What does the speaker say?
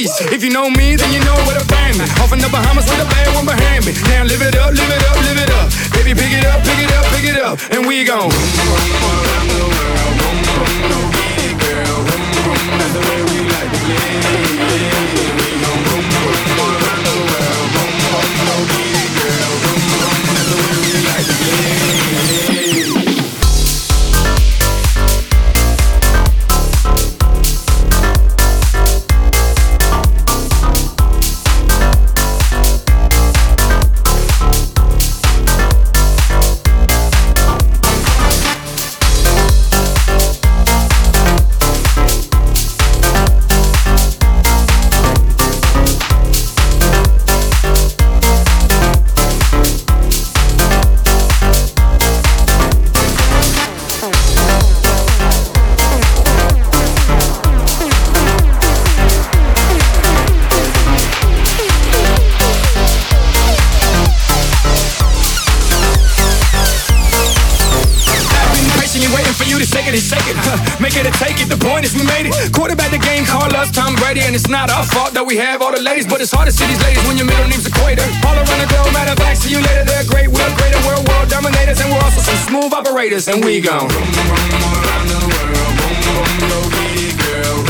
East. If you know me, then you know where to find me. Off in the Bahamas with a bad one behind me. Now live it up, live it up, live it up. Baby, pick it up, pick it up, pick it up, and we gon' around the world, girl, that's the way we like to play. We gon' around the world, girl, that's the way we like to play. Make it or take it, the point is we made it. Quarterback the game, call us Tom Brady. And it's not our fault that we have all the ladies, but it's hard to see these ladies when your middle name's Equator. All around the globe, matter of fact, see you later. They're great, we're greater, we're world dominators. And we're also some smooth operators. And we gon' around the world, go get it, girl.